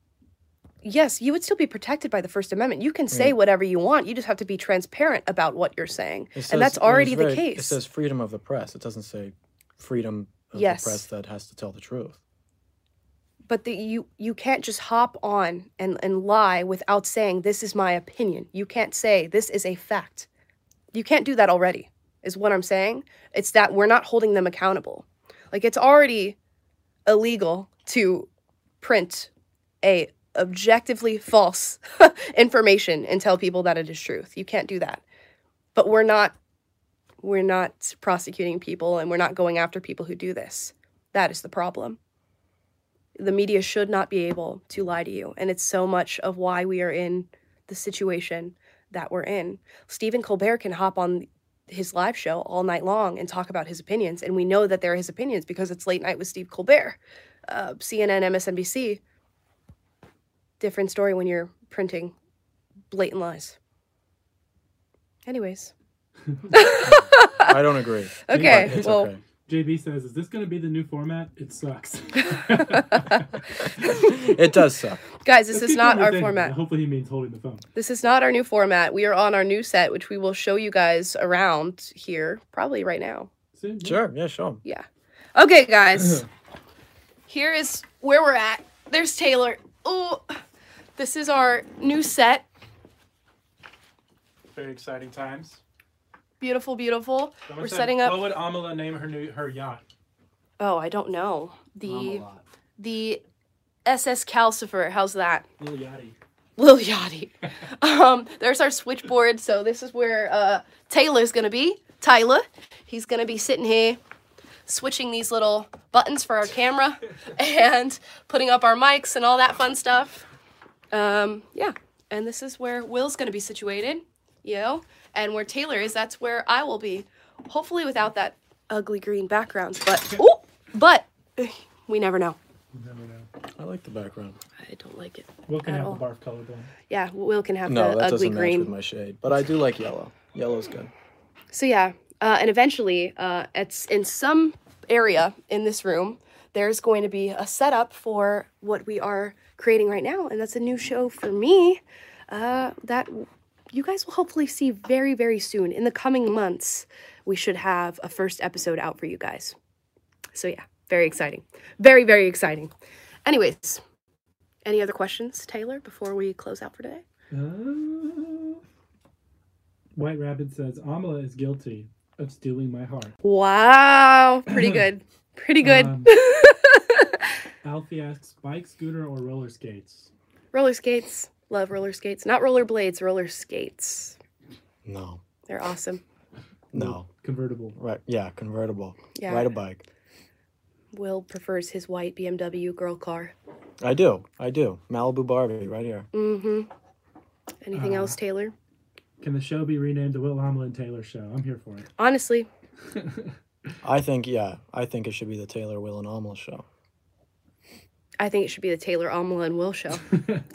Yes, you would still be protected by the First Amendment. You can say whatever you want. You just have to be transparent about what you're saying. And that's already the case. It says freedom of the press. It doesn't say freedom of the press that has to tell the truth. But you can't just hop on and lie without saying, this is my opinion. You can't say, this is a fact. You can't do that already, is what I'm saying. It's that we're not holding them accountable. Like, it's already illegal to print a objectively false information and tell people that it is truth. You can't do that. But we're not prosecuting people, and we're not going after people who do this. That is the problem. The media should not be able to lie to you. And it's so much of why we are in the situation that we're in. Stephen Colbert can hop on his live show all night long and talk about his opinions. And we know that they're his opinions because it's Late Night with Steve Colbert. CNN, MSNBC. Different story when you're printing blatant lies. Anyways. I don't agree. Okay. It's well, okay. JB says, is this going to be the new format? It sucks. It does suck. Guys, this is not our format. Hopefully he means holding the phone. This is not our new format. We are on our new set, which we will show you guys around here, probably right now. Soon, yeah. Sure, yeah, show 'em. Yeah. Okay, guys. Here is where we're at. There's Taylor. Oh, this is our new set. Very exciting times. Beautiful, beautiful. Someone We're said, setting up. What would Amala name her yacht? Oh, I don't know. The SS Calcifer. How's that? Lil Yachty. Lil Yachty. There's our switchboard. So this is where Taylor's gonna be. Tyler. He's gonna be sitting here switching these little buttons for our camera and putting up our mics and all that fun stuff. Yeah. And this is where Will's gonna be situated. And where Taylor is, that's where I will be. Hopefully without that ugly green background. But we never know. You never know. I like the background. I don't like it. Will can at have all. the barf colorblind. Yeah, Will can have No, the that ugly doesn't match green. with my shade. But I do like yellow. Yellow's good. So yeah, and eventually, it's in some area in this room, there's going to be a setup for what we are creating right now, and that's a new show for me that you guys will hopefully see very, very soon. In the coming months, we should have a first episode out for you guys. So yeah, Very exciting. Very, very exciting. Anyways, any other questions, Taylor, before we close out for today? White Rabbit says, Amala is guilty of stealing my heart. Wow. Pretty good. Pretty good. Alfie asks, bike, scooter, or roller skates? Roller skates. Love roller skates. Not roller blades, roller skates. No. They're awesome. No. Convertible. Right. Yeah, convertible. Yeah. Ride a bike. Will prefers his white BMW girl car. I do. Malibu Barbie right here. Mm-hmm. Anything else, Taylor? Can the show be renamed the Will Amala and Taylor Show? I'm here for it. Honestly. I think it should be the Taylor, Will, and Amala show. I think it should be the Taylor, Amala, and Will show.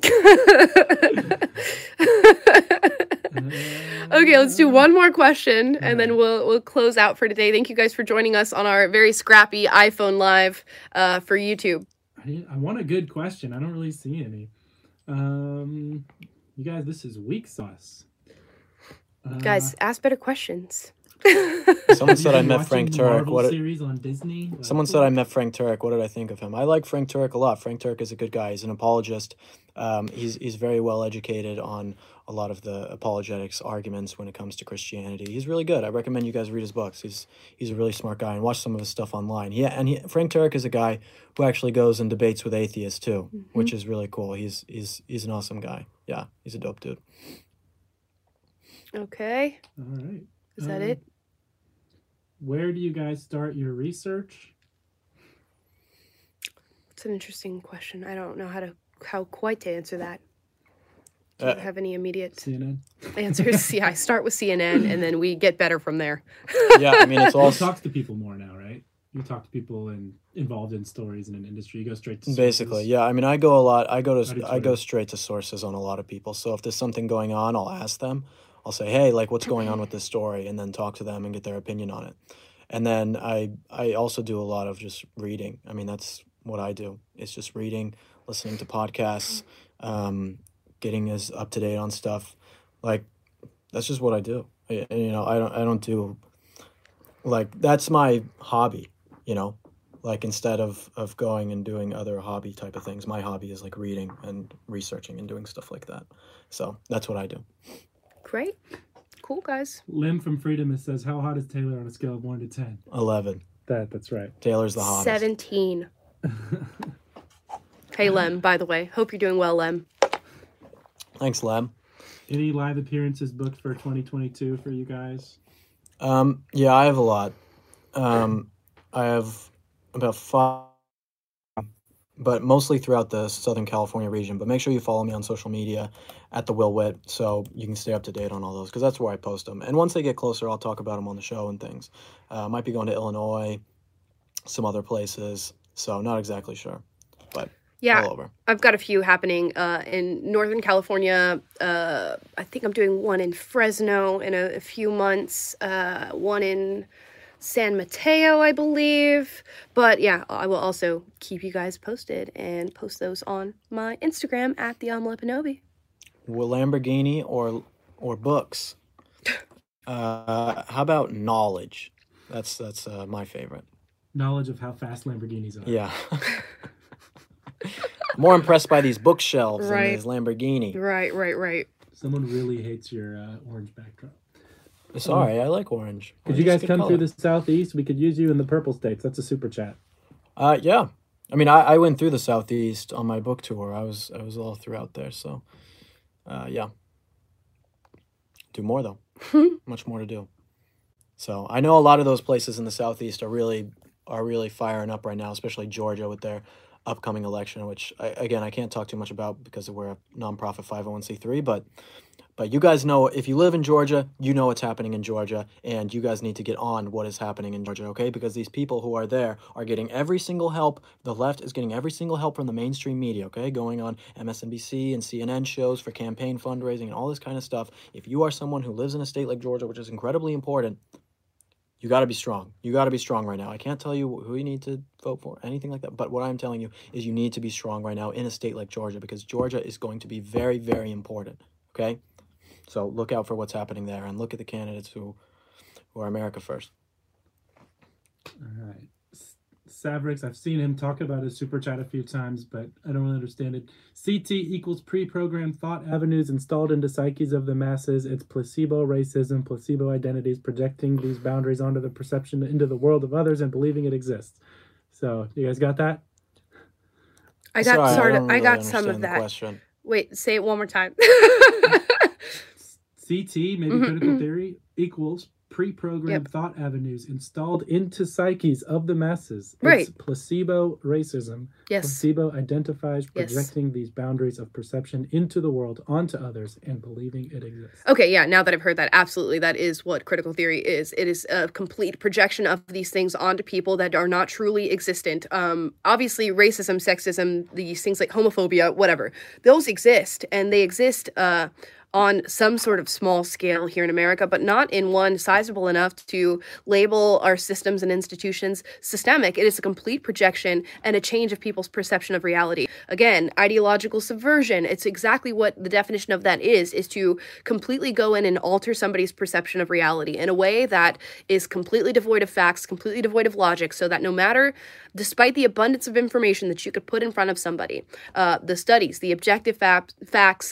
Okay, let's do one more question, and then we'll close out for today. Thank you guys for joining us on our very scrappy iPhone Live for YouTube. I want a good question. I don't really see any. You guys, this is weak sauce. Guys, ask better questions. Someone said I met Frank Turek. Series on Disney? Someone said I met Frank Turek. What did I think of him? I like Frank Turek a lot. Frank Turek is a good guy. He's an apologist. He's very well educated on a lot of the apologetics arguments when it comes to Christianity. He's really good. I recommend you guys read his books. He's a really smart guy, and watch some of his stuff online. Frank Turek is a guy who actually goes and debates with atheists too, which is really cool. He's an awesome guy. Yeah, he's a dope dude. Okay. All right. Is that it? Where do you guys start your research? It's an interesting question. I don't know how quite to answer that. Do you have any immediate CNN answers? Yeah, I start with CNN, and then we get better from there. Yeah, I mean, it's all... You talk to people more now, right? You talk to people involved in stories in an industry. You go straight to sources. Basically, yeah. I mean, I go straight to sources on a lot of people. So if there's something going on, I'll ask them. I'll say, hey, like, what's going on with this story? And then talk to them and get their opinion on it. And then I also do a lot of just reading. I mean, that's what I do. It's just reading, listening to podcasts, getting as up to date on stuff. Like, that's just what I do. I don't do, like, that's my hobby, like, instead of going and doing other hobby type of things. My hobby is like reading and researching and doing stuff like that. So that's what I do. Great. Cool, guys. Lim from Freedom says, how hot is Taylor on a scale of 1 to 10? 11. That's right. Taylor's the hottest. 17. Hey, Lem, by the way. Hope you're doing well, Lem. Thanks, Lem. Any live appearances booked for 2022 for you guys? Yeah, I have a lot. I have about 5, but mostly throughout the Southern California region. But make sure you follow me on social media at the Will Witt, so you can stay up to date on all those, because that's where I post them. And once they get closer, I'll talk about them on the show and things. Might be going to Illinois, some other places, so not exactly sure, but all over. I've got a few happening in Northern California. I think I'm doing one in Fresno in a few months, one in San Mateo, I believe. But yeah, I will also keep you guys posted and post those on my Instagram at the Amala Panobi. Will Lamborghini or books? How about knowledge? That's my favorite. Knowledge of how fast Lamborghinis are. Yeah. More impressed by these bookshelves than this Lamborghini. Right. Someone really hates your orange backdrop. Sorry, I like orange. Could you guys come through the Southeast? We could use you in the purple states. That's a super chat. Yeah. I mean, I went through the Southeast on my book tour. I was all throughout there. So, yeah. Do more though. Much more to do. So I know a lot of those places in the Southeast are really firing up right now, especially Georgia with their upcoming election, which I can't talk too much about because we're a nonprofit 501c3, but you guys know, if you live in Georgia, you know what's happening in Georgia, and you guys need to get on what is happening in Georgia, okay? Because these people who are there are getting every single help. The left is getting every single help from the mainstream media, okay? Going on MSNBC and CNN shows for campaign fundraising and all this kind of stuff. If you are someone who lives in a state like Georgia, which is incredibly important, you got to be strong. You got to be strong right now. I can't tell you who you need to vote for, anything like that. But what I'm telling you is you need to be strong right now in a state like Georgia, because Georgia is going to be very, very important, okay? So look out for what's happening there, and look at the candidates who are America first. All right. Savrix, I've seen him talk about his super chat a few times, but I don't really understand it. CT equals pre-programmed thought avenues installed into psyches of the masses. It's placebo racism, placebo identities, projecting these boundaries onto the perception into the world of others and believing it exists. So, you guys got that? I got Sorry, I got some of that. Question. Wait, say it one more time. CT, maybe critical theory, equals pre-programmed thought avenues installed into psyches of the masses. Right. It's placebo racism. Yes. Placebo identifies projecting these boundaries of perception into the world, onto others, and believing it exists. Okay, yeah, now that I've heard that, absolutely, that is what critical theory is. It is a complete projection of these things onto people that are not truly existent. Obviously, racism, sexism, these things like homophobia, whatever, those exist, and they exist on some sort of small scale here in America, but not in one sizable enough to label our systems and institutions systemic. It is a complete projection and a change of people's perception of reality. Again, ideological subversion. It's exactly what the definition of that is to completely go in and alter somebody's perception of reality in a way that is completely devoid of facts, completely devoid of logic, so that no matter, despite the abundance of information that you could put in front of somebody, the studies, the objective facts,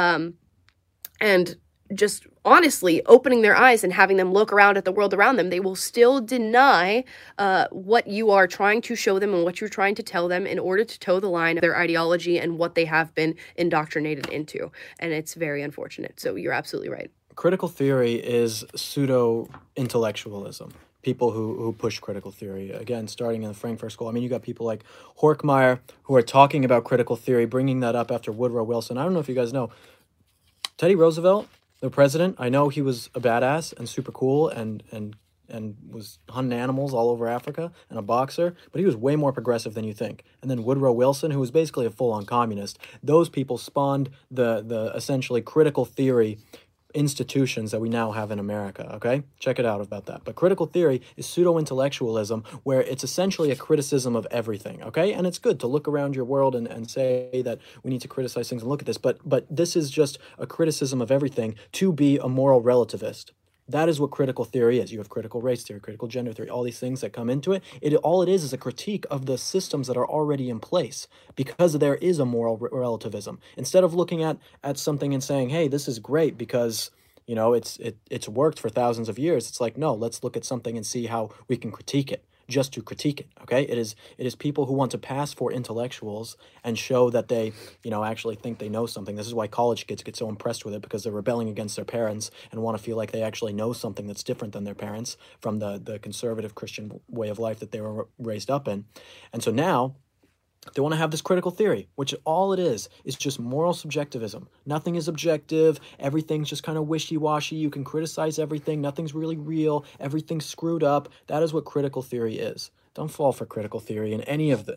and just honestly opening their eyes and having them look around at the world around them, they will still deny what you are trying to show them and what you're trying to tell them in order to toe the line of their ideology and what they have been indoctrinated into. And it's very unfortunate. So you're absolutely right. Critical theory is pseudo-intellectualism. People who push critical theory, again, starting in the Frankfurt School. I mean, you got people like Horkheimer who are talking about critical theory, bringing that up after Woodrow Wilson. I don't know if you guys know, Teddy Roosevelt, the president, I know he was a badass and super cool and was hunting animals all over Africa and a boxer, but he was way more progressive than you think. And then Woodrow Wilson, who was basically a full-on communist, those people spawned the essentially critical theory institutions that we now have in America, okay? Check it out about that. But critical theory is pseudo-intellectualism, where it's essentially a criticism of everything, okay? And it's good to look around your world and say that we need to criticize things and look at this, but this is just a criticism of everything to be a moral relativist. That is what critical theory is. You have critical race theory, critical gender theory, all these things that come into it. All it is a critique of the systems that are already in place, because there is a moral relativism. Instead of looking at something and saying, hey, this is great because, you know, it's worked for thousands of years. It's like, no, let's look at something and see how we can critique it. Just to critique it, okay? It is people who want to pass for intellectuals and show that they, you know, actually think they know something. This is why college kids get so impressed with it, because they're rebelling against their parents and want to feel like they actually know something that's different than their parents from the conservative Christian way of life that they were raised up in. And so now they want to have this critical theory, which all it is just moral subjectivism. Nothing is objective. Everything's just kind of wishy-washy. You can criticize everything. Nothing's really real. Everything's screwed up. That is what critical theory is. Don't fall for critical theory in any of them.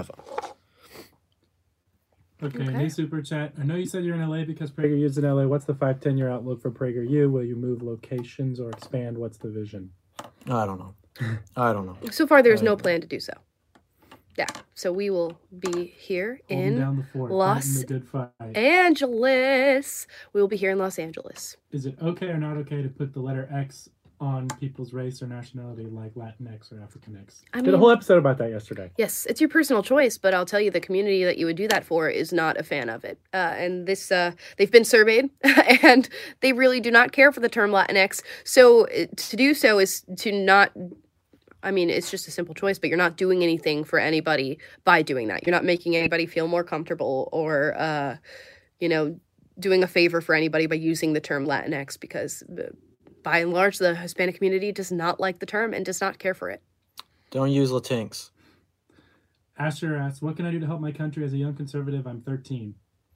Okay, new super chat. I know you said you're in LA because PragerU's in LA. What's the 5-10 year outlook for PragerU? Will you move locations or expand? What's the vision? I don't know. So far, there's no plan to do so. Yeah, so we will be here in Los Angeles. We will be here in Los Angeles. Is it okay or not okay to put the letter X on people's race or nationality, like Latinx or Africanx? I did a whole episode about that yesterday. Yes, it's your personal choice, but I'll tell you, the community that you would do that for is not a fan of it. And this, they've been surveyed, and they really do not care for the term Latinx. So to do so is to not... I mean, it's just a simple choice, but you're not doing anything for anybody by doing that. You're not making anybody feel more comfortable or, doing a favor for anybody by using the term Latinx, because by and large, the Hispanic community does not like the term and does not care for it. Don't use Latinx. Asher asks, what can I do to help my country as a young conservative? I'm 13.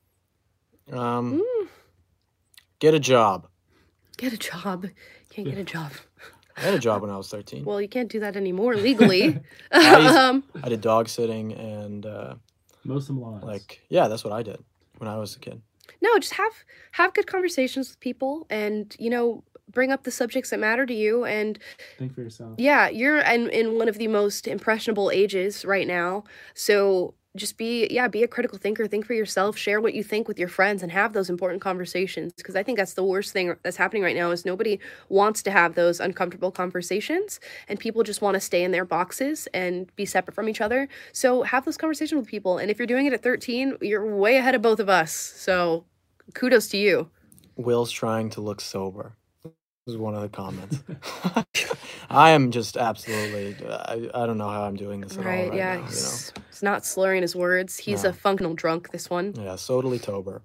Get a job. Get a job. Can't get a job. I had a job when I was 13. Well, you can't do that anymore legally. I did dog sitting and... mow some lawns. That's what I did when I was a kid. No, just have good conversations with people and, bring up the subjects that matter to you and... Think for yourself. Yeah, you're in one of the most impressionable ages right now. So just be a critical thinker, think for yourself, share what you think with your friends, and have those important conversations, because I think that's the worst thing that's happening right now is nobody wants to have those uncomfortable conversations, and people just want to stay in their boxes and be separate from each other. So have those conversations with people, and if you're doing it at 13, you're way ahead of both of us, so kudos to you. Will's trying to look sober. This is one of the comments. I am just absolutely, I don't know how I'm doing this at all right now, he's not slurring his words. He's a functional drunk, this one. Yeah, totally sober.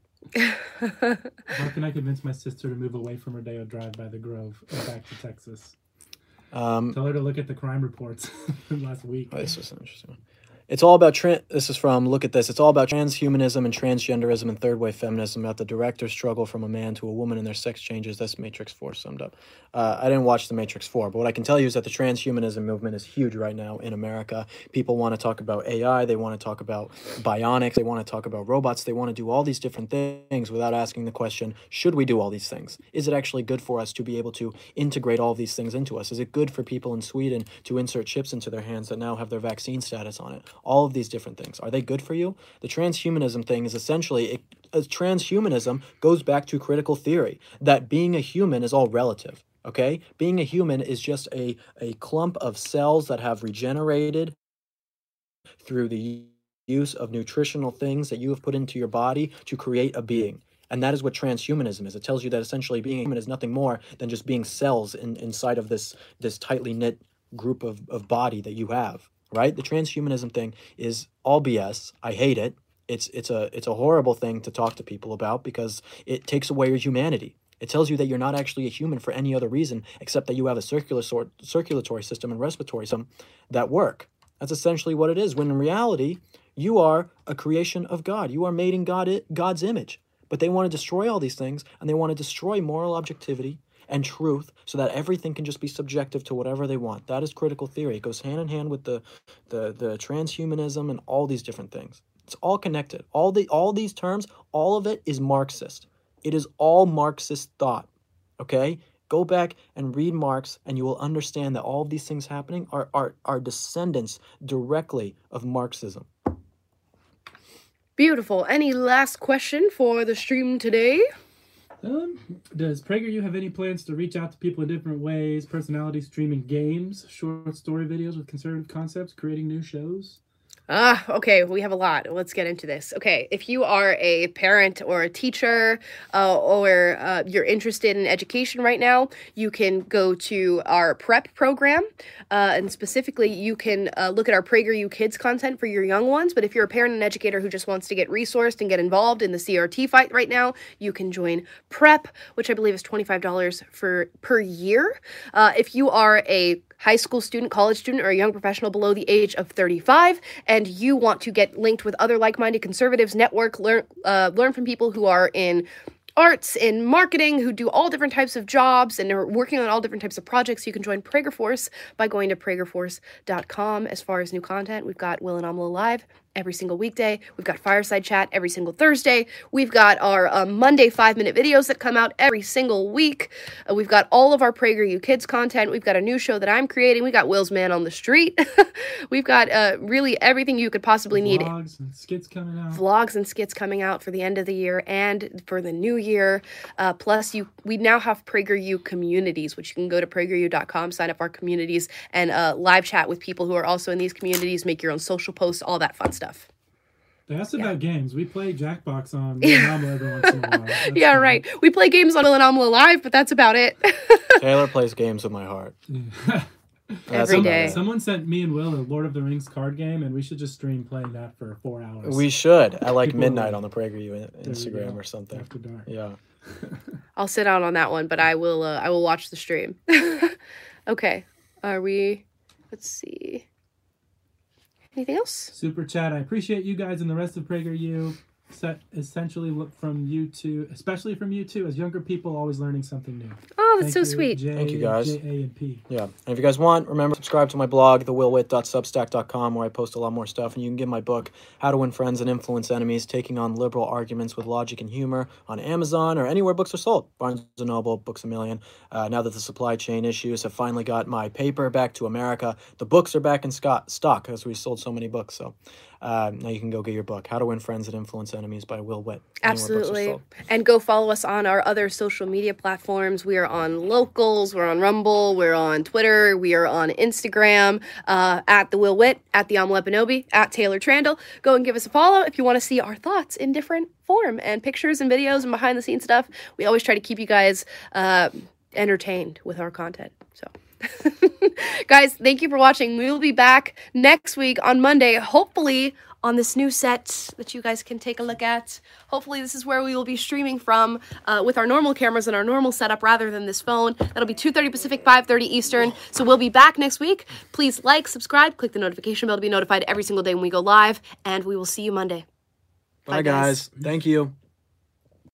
How can I convince my sister to move away from Rodeo Drive by the Grove and back to Texas? Tell her to look at the crime reports from last week. This is interesting. It's all about, this is from, look at this, it's all about transhumanism and transgenderism and third-wave feminism, about the director's struggle from a man to a woman and their sex changes. That's Matrix 4 summed up. I didn't watch the Matrix 4, but what I can tell you is that the transhumanism movement is huge right now in America. People want to talk about AI, they want to talk about bionics, they want to talk about robots, they want to do all these different things without asking the question, should we do all these things? Is it actually good for us to be able to integrate all these things into us? Is it good for people in Sweden to insert chips into their hands that now have their vaccine status on it? All of these different things. Are they good for you? The transhumanism thing is essentially, transhumanism goes back to critical theory, that being a human is all relative, okay? Being a human is just a clump of cells that have regenerated through the use of nutritional things that you have put into your body to create a being. And that is what transhumanism is. It tells you that essentially being a human is nothing more than just being cells inside of this tightly knit group of body that you have. Right? The transhumanism thing is all BS. I hate it. It's a horrible thing to talk to people about because it takes away your humanity. It tells you that you're not actually a human for any other reason except that you have a circulatory system and respiratory system that work. That's essentially what it is. When in reality, you are a creation of God. You are made in God's image. But they want to destroy all these things, and they want to destroy moral objectivity and truth so that everything can just be subjective to whatever they want. That is critical theory. It goes hand in hand with the transhumanism and all these different things. It's all connected. All these terms, all of it is Marxist. It is all Marxist thought. Okay? Go back and read Marx, and you will understand that all of these things happening are descendants directly of Marxism. Beautiful. Any last question for the stream today? Does PragerU have any plans to reach out to people in different ways, personalities streaming games, short story videos with conservative concepts, creating new shows? Okay, we have a lot. Let's get into this. Okay, if you are a parent or a teacher or you're interested in education right now, you can go to our prep program. And specifically, you can look at our PragerU Kids content for your young ones. But if you're a parent and educator who just wants to get resourced and get involved in the CRT fight right now, you can join prep, which I believe is $25 per year. If you are a high school student, college student, or a young professional below the age of 35, and you want to get linked with other like-minded conservatives, network, learn from people who are in arts, in marketing, who do all different types of jobs and are working on all different types of projects, you can join Prager Force by going to pragerforce.com. As far as new content, we've got Will and Amala Live every single weekday. We've got Fireside Chat every single Thursday. We've got our Monday 5-minute videos that come out every single week. We've got all of our PragerU Kids content. We've got a new show that I'm creating. We got Will's Man on the Street. We've got really everything you could possibly need. Vlogs and skits coming out. Vlogs and skits coming out for the end of the year and for the new year. Plus, we now have PragerU communities, which you can go to prageru.com, sign up our communities, and live chat with people who are also in these communities, make your own social posts, all that fun stuff. They asked about games. We play Jackbox on Will and Amala every once in a while. That's yeah, fun. right. We play games on Will and Amala Live, but that's about it. Taylor plays games with my heart. Every day. Someone sent me and Will a Lord of the Rings card game, and we should just stream playing that for 4 hours. We should at like People midnight are- on the PragerU Instagram or something. After dark. Yeah. I'll sit out on that one, but I will watch the stream. Okay. Let's see. Anything else? Super chat. I appreciate you guys and the rest of PragerU. Essentially look from you two, especially from you two, as younger people, always learning something new. Oh, that's Thank so you, sweet. Thank you, guys. J, A, and P. Yeah. And if you guys want, remember, subscribe to my blog, thewillwitt.substack.com, where I post a lot more stuff. And you can get my book, How to Win Friends and Influence Enemies, Taking on Liberal Arguments with Logic and Humor, on Amazon or anywhere books are sold. Barnes & Noble, Books A Million. Now that the supply chain issues have finally got my paper back to America, the books are back in stock because we sold so many books. So now you can go get your book, How to Win Friends and Influence Enemies by Will Witt. Absolutely. And go follow us on our other social media platforms. We are on Locals, we're on Rumble, we're on Twitter, we are on Instagram, at the Will Witt, at the Lepanobi, at Taylor Trandle. Go and give us a follow if you want to see our thoughts in different form and pictures and videos and behind the scenes stuff. We always try to keep you guys entertained with our content. So guys, thank you for watching. We will be back next week on Monday, hopefully on this new set that you guys can take a look at. Hopefully this is where we will be streaming from with our normal cameras and our normal setup rather than this phone. That'll be 2:30 Pacific, 5:30 Eastern. So we'll be back next week. Please like, subscribe, click the notification bell to be notified every single day when we go live, and we will see you Monday. Bye guys. Thank you.